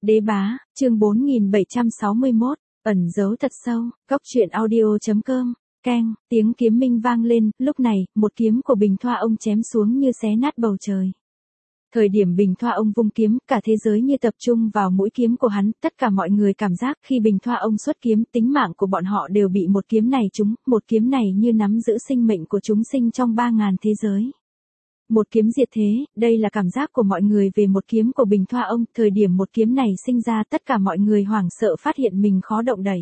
Đế bá, chương 4761, ẩn giấu thật sâu, góc truyện audio.com, keng, tiếng kiếm minh vang lên, lúc này, một kiếm của Bình Thoa ông chém xuống như xé nát bầu trời. Thời điểm Bình Thoa ông vung kiếm, cả thế giới như tập trung vào mũi kiếm của hắn, tất cả mọi người cảm giác khi Bình Thoa ông xuất kiếm, tính mạng của bọn họ đều bị một kiếm này trúng, một kiếm này như nắm giữ sinh mệnh của chúng sinh trong 3.000 thế giới. Một kiếm diệt thế, đây là cảm giác của mọi người về một kiếm của Bình Thoa ông, thời điểm một kiếm này sinh ra tất cả mọi người hoảng sợ phát hiện mình khó động đậy.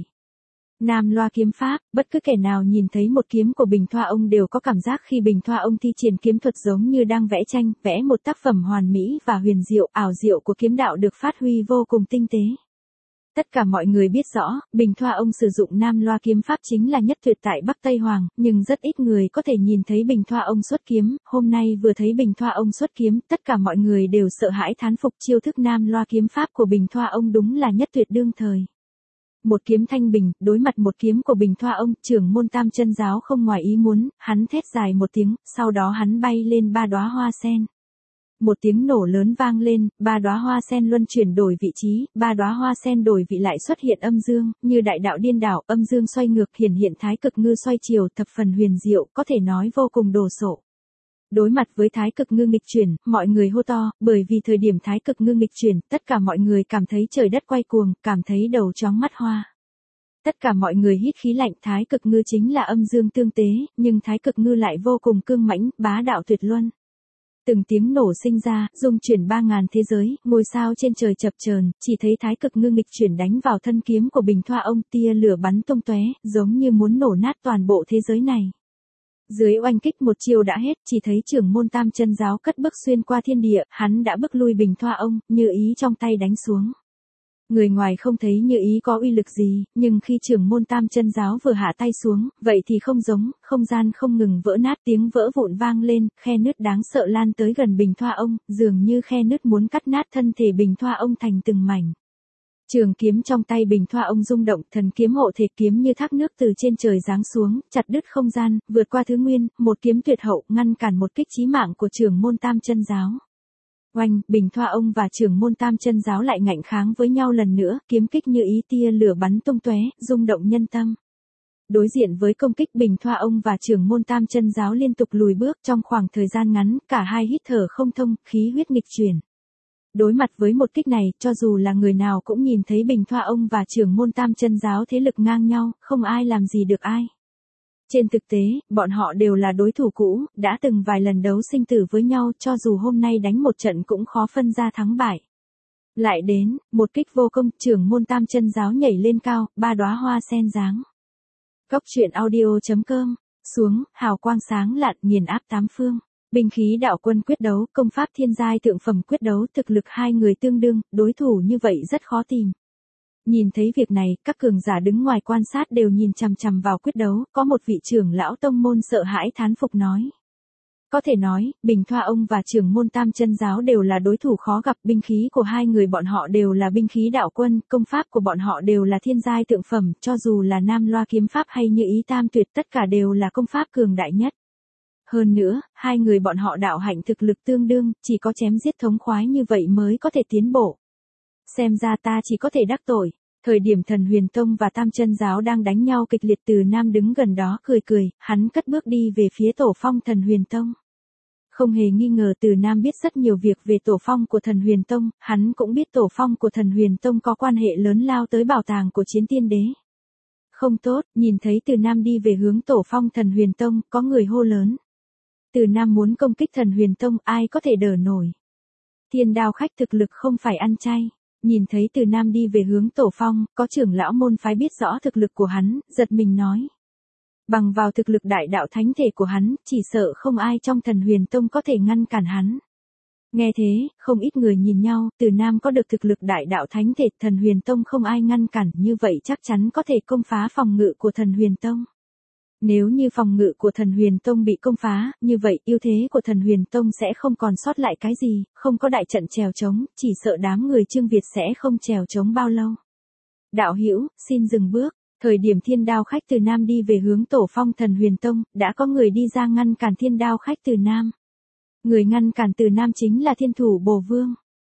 Nam Loa kiếm pháp, bất cứ kẻ nào nhìn thấy một kiếm của Bình Thoa ông đều có cảm giác khi Bình Thoa ông thi triển kiếm thuật giống như đang vẽ tranh, vẽ một tác phẩm hoàn mỹ và huyền diệu, ảo diệu của kiếm đạo được phát huy vô cùng tinh tế. Tất cả mọi người biết rõ, Bình Thoa ông sử dụng Nam Loa kiếm pháp chính là nhất tuyệt tại Bắc Tây Hoàng, nhưng rất ít người có thể nhìn thấy Bình Thoa ông xuất kiếm, hôm nay vừa thấy Bình Thoa ông xuất kiếm, tất cả mọi người đều sợ hãi thán phục chiêu thức Nam Loa kiếm pháp của Bình Thoa ông đúng là nhất tuyệt đương thời. Một kiếm thanh bình, đối mặt một kiếm của Bình Thoa ông, trưởng môn Tam Chân Giáo không ngoài ý muốn, hắn thét dài một tiếng, sau đó hắn bay lên 3 đóa hoa sen. Một tiếng nổ lớn vang lên, 3 đóa hoa sen luân chuyển đổi vị trí, 3 đóa hoa sen đổi vị lại xuất hiện âm dương, như đại đạo điên đảo, âm dương xoay ngược, hiện thái cực ngư xoay chiều, thập phần huyền diệu, có thể nói vô cùng đồ sộ. Đối mặt với thái cực ngư nghịch chuyển, mọi người hô to, bởi vì thời điểm thái cực ngư nghịch chuyển, tất cả mọi người cảm thấy trời đất quay cuồng, cảm thấy đầu chóng mắt hoa. Tất cả mọi người hít khí lạnh, thái cực ngư chính là âm dương tương tế, nhưng thái cực ngư lại vô cùng cương mãnh, bá đạo tuyệt luân. Từng tiếng nổ sinh ra, rung chuyển 3.000 thế giới, ngôi sao trên trời chập chờn, chỉ thấy thái cực ngư nghịch chuyển đánh vào thân kiếm của Bình Thoa ông, tia lửa bắn tung tóe, giống như muốn nổ nát toàn bộ thế giới này. Dưới oanh kích một chiêu đã hết, chỉ thấy trưởng môn Tam Chân Giáo cất bước xuyên qua thiên địa, hắn đã bước lui Bình Thoa ông, Như Ý trong tay đánh xuống. Người ngoài không thấy Như Ý có uy lực gì, nhưng khi trưởng môn Tam Chân Giáo vừa hạ tay xuống, vậy thì không giống, không gian không ngừng vỡ nát, tiếng vỡ vụn vang lên, khe nứt đáng sợ lan tới gần Bình Thoa ông, dường như khe nứt muốn cắt nát thân thể Bình Thoa ông thành từng mảnh. Trường kiếm trong tay Bình Thoa ông rung động, thần kiếm hộ thể kiếm như thác nước từ trên trời giáng xuống, chặt đứt không gian, vượt qua thứ nguyên, một kiếm tuyệt hậu, ngăn cản một kích chí mạng của trưởng môn Tam Chân Giáo. Oanh, Bình Thoa ông và trưởng môn Tam Chân Giáo lại ngạnh kháng với nhau lần nữa, kiếm kích Như Ý tia lửa bắn tung tóe, rung động nhân tâm. Đối diện với công kích Bình Thoa ông và trưởng môn Tam Chân Giáo liên tục lùi bước trong khoảng thời gian ngắn, cả hai hít thở không thông, khí huyết nghịch chuyển. Đối mặt với một kích này, cho dù là người nào cũng nhìn thấy Bình Thoa ông và trưởng môn Tam Chân Giáo thế lực ngang nhau, không ai làm gì được ai. Trên thực tế, bọn họ đều là đối thủ cũ, đã từng vài lần đấu sinh tử với nhau, cho dù hôm nay đánh một trận cũng khó phân ra thắng bại. Lại đến, một kích vô công, trưởng môn Tam Chân Giáo nhảy lên cao, 3 đóa hoa sen giáng. Góc truyện audio.com, xuống, hào quang sáng lạn, nghiền áp tám phương. Binh khí đạo quân quyết đấu, công pháp thiên giai thượng phẩm quyết đấu, thực lực hai người tương đương, đối thủ như vậy rất khó tìm. Nhìn thấy việc này, các cường giả đứng ngoài quan sát đều nhìn chằm chằm vào quyết đấu, có một vị trưởng lão tông môn sợ hãi thán phục nói. Có thể nói, Bình Thoa ông và trưởng môn Tam Chân Giáo đều là đối thủ khó gặp, binh khí của hai người bọn họ đều là binh khí đạo quân, công pháp của bọn họ đều là thiên giai thượng phẩm, cho dù là Nam Loa kiếm pháp hay Như Ý Tam Tuyệt tất cả đều là công pháp cường đại nhất. Hơn nữa, hai người bọn họ đạo hạnh thực lực tương đương, chỉ có chém giết thống khoái như vậy mới có thể tiến bộ. Xem ra ta chỉ có thể đắc tội. Thời điểm Thần Huyền Tông và Tam Chân Giáo đang đánh nhau kịch liệt, Từ Nam đứng gần đó cười cười, hắn cất bước đi về phía tổ phong Thần Huyền Tông. Không hề nghi ngờ Từ Nam biết rất nhiều việc về tổ phong của Thần Huyền Tông, hắn cũng biết tổ phong của Thần Huyền Tông có quan hệ lớn lao tới bảo tàng của Chiến Tiên Đế. Không tốt, nhìn thấy Từ Nam đi về hướng tổ phong Thần Huyền Tông, có người hô lớn. Từ Nam muốn công kích Thần Huyền Tông, ai có thể đỡ nổi. Thiên Đao khách thực lực không phải ăn chay. Nhìn thấy Từ Nam đi về hướng tổ phong, có trưởng lão môn phái biết rõ thực lực của hắn, giật mình nói. Bằng vào thực lực đại đạo thánh thể của hắn, chỉ sợ không ai trong Thần Huyền Tông có thể ngăn cản hắn. Nghe thế, không ít người nhìn nhau, Từ Nam có được thực lực đại đạo thánh thể, Thần Huyền Tông không ai ngăn cản, như vậy chắc chắn có thể công phá phòng ngự của Thần Huyền Tông. Nếu như phòng ngự của Thần Huyền Tông bị công phá, như vậy ưu thế của Thần Huyền Tông sẽ không còn sót lại cái gì, không có đại trận chèo chống, chỉ sợ đám người Trương Việt sẽ không chèo chống bao lâu. Đạo hữu, xin dừng bước. Thời điểm Thiên Đao khách Từ Nam đi về hướng tổ phong Thần Huyền Tông, đã có người đi ra ngăn cản Thiên Đao khách Từ Nam. Người ngăn cản Từ Nam chính là Thiên Thủ Bồ Vương.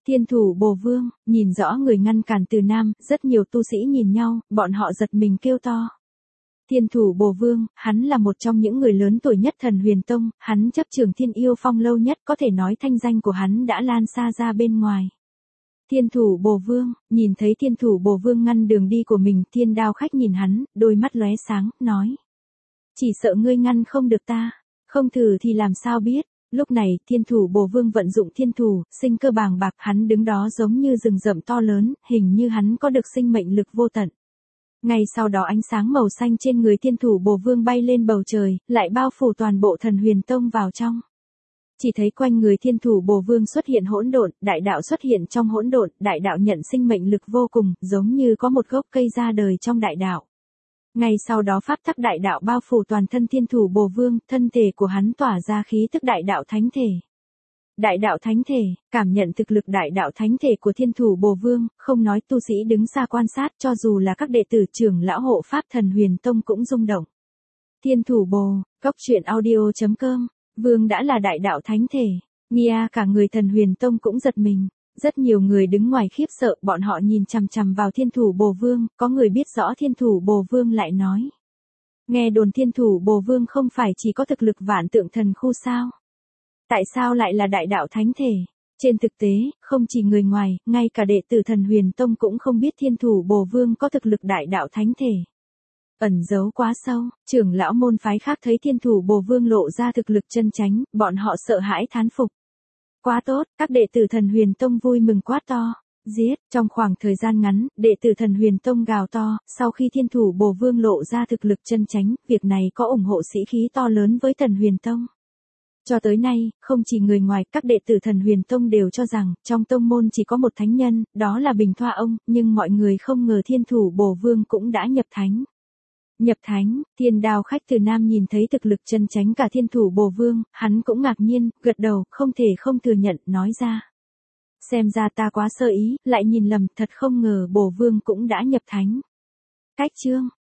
Thiên thủ bồ vương, nhìn rõ người ngăn cản Từ Nam, rất nhiều tu sĩ nhìn nhau, bọn họ giật mình kêu to. Thiên thủ bồ vương, hắn là một trong những người lớn tuổi nhất Thần Huyền Tông, hắn chấp trường Thiên Yêu Phong lâu nhất, có thể nói thanh danh của hắn đã lan xa ra bên ngoài. Thiên thủ bồ vương, nhìn thấy thiên thủ bồ vương ngăn đường đi của mình, Thiên Đao Khách nhìn hắn, đôi mắt lóe sáng, nói. Chỉ sợ ngươi ngăn không được ta, không thử thì làm sao biết. Lúc này, thiên thủ bồ vương vận dụng thiên thủ, sinh cơ bàng bạc, hắn đứng đó giống như rừng rậm to lớn, hình như hắn có được sinh mệnh lực vô tận. Ngay sau đó ánh sáng màu xanh trên người thiên thủ bồ vương bay lên bầu trời, lại bao phủ toàn bộ Thần Huyền Tông vào trong. Chỉ thấy quanh người thiên thủ bồ vương xuất hiện hỗn độn, đại đạo xuất hiện trong hỗn độn, đại đạo nhận sinh mệnh lực vô cùng, giống như có một gốc cây ra đời trong đại đạo. Ngay sau đó pháp tắc đại đạo bao phủ toàn thân thiên thủ bồ vương, thân thể của hắn tỏa ra khí tức đại đạo thánh thể. Đại đạo thánh thể, cảm nhận thực lực đại đạo thánh thể của thiên thủ bồ vương, không nói tu sĩ đứng xa quan sát, cho dù là các đệ tử trưởng lão hộ pháp Thần Huyền Tông cũng rung động. Thiên thủ bồ, cốc truyện audio.com, vương đã là đại đạo thánh thể, nghe cả người Thần Huyền Tông cũng giật mình. Rất nhiều người đứng ngoài khiếp sợ, bọn họ nhìn chằm chằm vào thiên thủ bồ vương, có người biết rõ thiên thủ bồ vương lại nói. Nghe đồn thiên thủ bồ vương không phải chỉ có thực lực vạn tượng thần khu sao? Tại sao lại là đại đạo thánh thể? Trên thực tế, không chỉ người ngoài, ngay cả đệ tử Thần Huyền Tông cũng không biết thiên thủ bồ vương có thực lực đại đạo thánh thể. Ẩn giấu quá sâu, trưởng lão môn phái khác thấy thiên thủ bồ vương lộ ra thực lực chân chánh, bọn họ sợ hãi thán phục. Quá tốt, các đệ tử Thần Huyền Tông vui mừng quát to. Giết, trong khoảng thời gian ngắn, đệ tử Thần Huyền Tông gào to, sau khi thiên thủ bồ vương lộ ra thực lực chân chánh, việc này có ủng hộ sĩ khí to lớn với Thần Huyền Tông. Cho tới nay, không chỉ người ngoài, các đệ tử Thần Huyền Tông đều cho rằng, trong tông môn chỉ có một thánh nhân, đó là Bình Thoa ông, nhưng mọi người không ngờ thiên thủ bồ vương cũng đã nhập thánh. Nhập thánh, Thiên Đao Khách Từ Nam nhìn thấy thực lực chân chánh cả thiên thủ bồ vương, hắn cũng ngạc nhiên, gật đầu, không thể không thừa nhận, nói ra. Xem ra ta quá sơ ý, lại nhìn lầm, thật không ngờ bồ vương cũng đã nhập thánh. Cách chương